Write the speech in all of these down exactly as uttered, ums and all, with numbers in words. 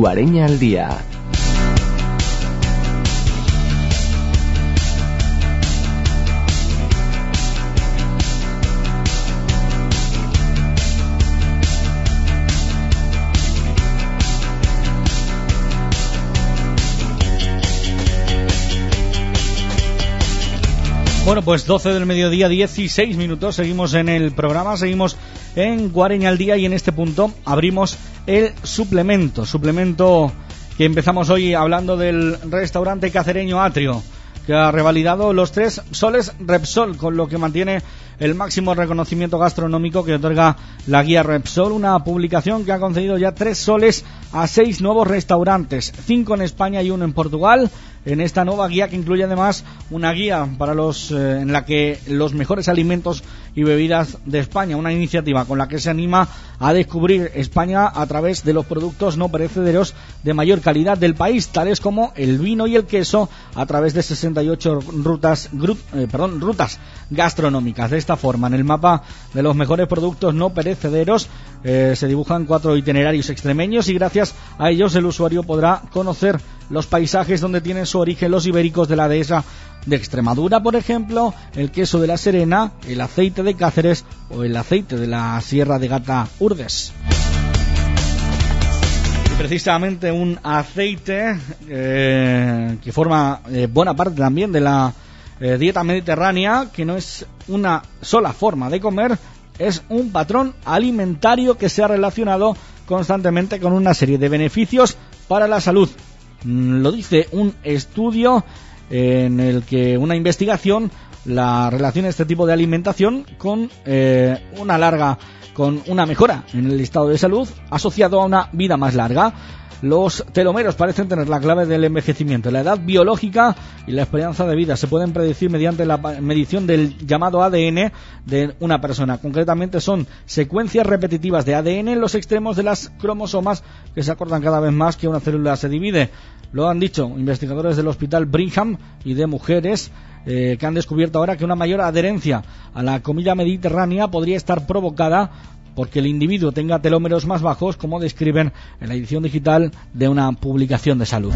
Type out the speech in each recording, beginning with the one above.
Guareña al día. Bueno, pues doce del mediodía, dieciséis minutos, seguimos en el programa, seguimos en Guareña al día y en este punto abrimos el suplemento, suplemento que empezamos hoy hablando del restaurante cacereño Atrio, que ha revalidado los tres soles Repsol, con lo que mantiene el máximo reconocimiento gastronómico que otorga la guía Repsol, una publicación que ha concedido ya tres soles a seis nuevos restaurantes, cinco en España y uno en Portugal, en esta nueva guía que incluye además una guía para los eh, en la que los mejores alimentos y bebidas de España, una iniciativa con la que se anima a descubrir España a través de los productos no perecederos de mayor calidad del país, tales como el vino y el queso, a través de sesenta y ocho rutas, gru, eh, perdón, rutas gastronómicas. De esta forma, en el mapa de los mejores productos no perecederos eh, se dibujan cuatro itinerarios extremeños y gracias a ellos el usuario podrá conocer los paisajes donde tienen su origen los ibéricos de la dehesa de Extremadura, por ejemplo, el queso de la Serena, el aceite de Cáceres o el aceite de la Sierra de Gata-Urdes. Y precisamente un aceite eh, que forma eh, buena parte también de la eh, dieta mediterránea, que no es una sola forma de comer, es un patrón alimentario que se ha relacionado constantemente con una serie de beneficios para la salud. Lo dice un estudio en el que una investigación la relaciona este tipo de alimentación con eh, una larga, con una mejora en el estado de salud asociado a una vida más larga. Los telómeros parecen tener la clave del envejecimiento. La edad biológica y la esperanza de vida se pueden predecir mediante la medición del llamado A D N de una persona. Concretamente son secuencias repetitivas de A D N en los extremos de las cromosomas que se acortan cada vez más que una célula se divide. Lo han dicho investigadores del Hospital Brigham y de mujeres eh, que han descubierto ahora que una mayor adherencia a la comida mediterránea podría estar provocada porque el individuo tenga telómeros más bajos, como describen en la edición digital de una publicación de salud.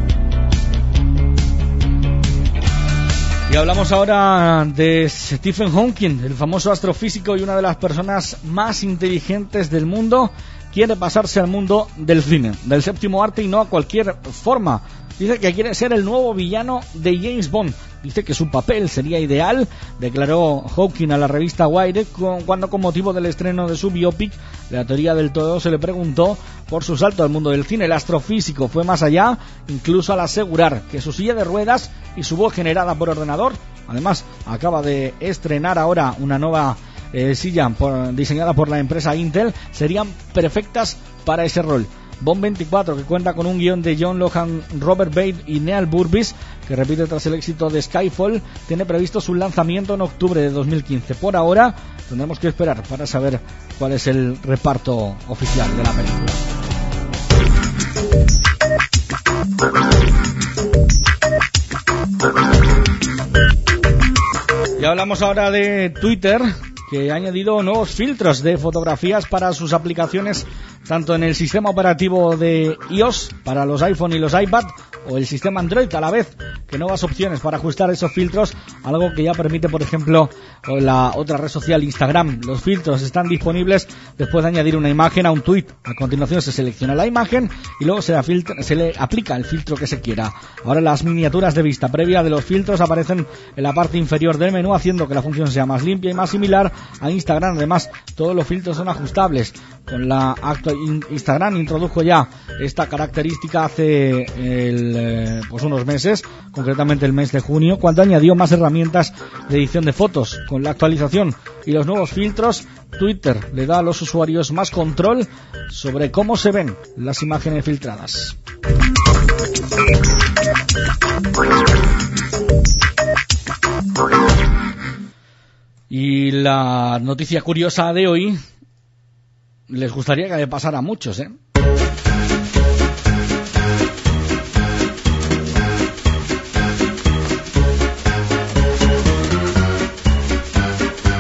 Y hablamos ahora de Stephen Hawking, el famoso astrofísico y una de las personas más inteligentes del mundo. Quiere pasarse al mundo del cine, del séptimo arte y no a cualquier forma. Dice que quiere ser el nuevo villano de James Bond. Dice que su papel sería ideal, declaró Hawking a la revista Wired cuando, con motivo del estreno de su biopic La teoría del todo, se le preguntó por su salto al mundo del cine. El astrofísico fue más allá, incluso al asegurar que su silla de ruedas y su voz generada por ordenador, además acaba de estrenar ahora una nueva eh, silla por, diseñada por la empresa Intel, serían perfectas para ese rol. Bond veinticuatro, que cuenta con un guión de John Lohan, Robert Bates y Neal Burvis, que repite tras el éxito de Skyfall, tiene previsto su lanzamiento en octubre de dos mil quince. Por ahora tendremos que esperar para saber cuál es el reparto oficial de la película. Y hablamos ahora de Twitter, que ha añadido nuevos filtros de fotografías para sus aplicaciones, tanto en el sistema operativo de iOS para los iPhone y los iPad, o el sistema Android a la vez, que nuevas opciones para ajustar esos filtros, algo que ya permite, por ejemplo, la otra red social Instagram. Los filtros están disponibles después de añadir una imagen a un tweet. A continuación se selecciona la imagen y luego se, filtra, se le aplica el filtro que se quiera. Ahora las miniaturas de vista previa de los filtros aparecen en la parte inferior del menú, haciendo que la función sea más limpia y más similar a Instagram. Además, todos los filtros son ajustables. Con la actual Instagram introdujo ya esta característica hace el, eh, pues unos meses, concretamente el mes de junio, cuando añadió más herramientas de edición de fotos. Con la actualización y los nuevos filtros, Twitter le da a los usuarios más control sobre cómo se ven las imágenes filtradas. Y la noticia curiosa de hoy les gustaría que le pasara a muchos, ¿eh?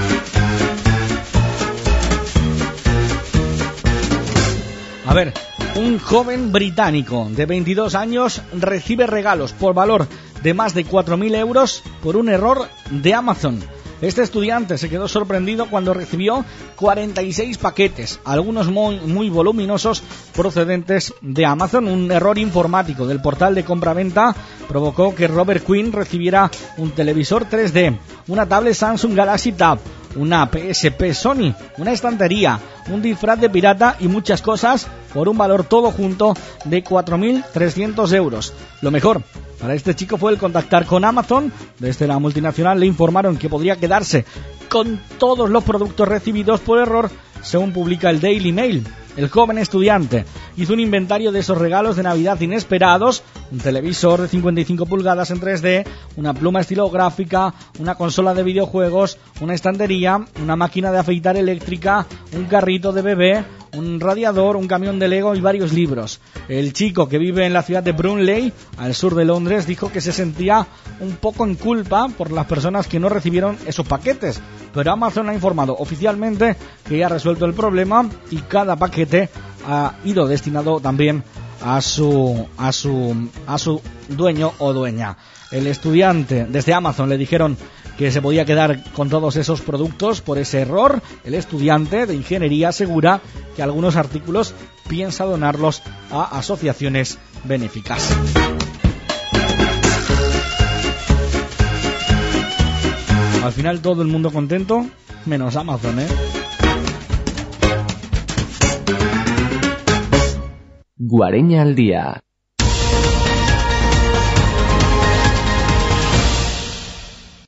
A ver, Un joven británico de veintidós años recibe regalos por valor de más de cuatro mil euros por un error de Amazon. Este estudiante se quedó sorprendido cuando recibió cuarenta y seis paquetes, algunos muy, muy voluminosos procedentes de Amazon. Un error informático del portal de compra-venta provocó que Robert Quinn recibiera un televisor tres D, una tablet Samsung Galaxy Tab, una P S P Sony, una estantería, un disfraz de pirata y muchas cosas por un valor todo junto de cuatro mil trescientos euros. Lo mejor para este chico fue el contactar con Amazon. Desde la multinacional le informaron que podría quedarse con todos los productos recibidos por error, según publica el Daily Mail. El joven estudiante hizo un inventario de esos regalos de Navidad inesperados: un televisor de cincuenta y cinco pulgadas en tres D, una pluma estilográfica, una consola de videojuegos, una estantería, una máquina de afeitar eléctrica, un carrito de bebé, un radiador, un camión de Lego y varios libros. El chico, que vive en la ciudad de Brunley, al sur de Londres, dijo que se sentía un poco en culpa por las personas que no recibieron esos paquetes, pero Amazon ha informado oficialmente que ya ha resuelto el problema y cada paquete ha ido destinado también a su a su a su dueño o dueña. El estudiante, desde Amazon le dijeron que se podía quedar con todos esos productos por ese error. El estudiante de ingeniería asegura que algunos artículos piensa donarlos a asociaciones benéficas. Al final todo el mundo contento, menos Amazon, ¿eh? Guareña al día.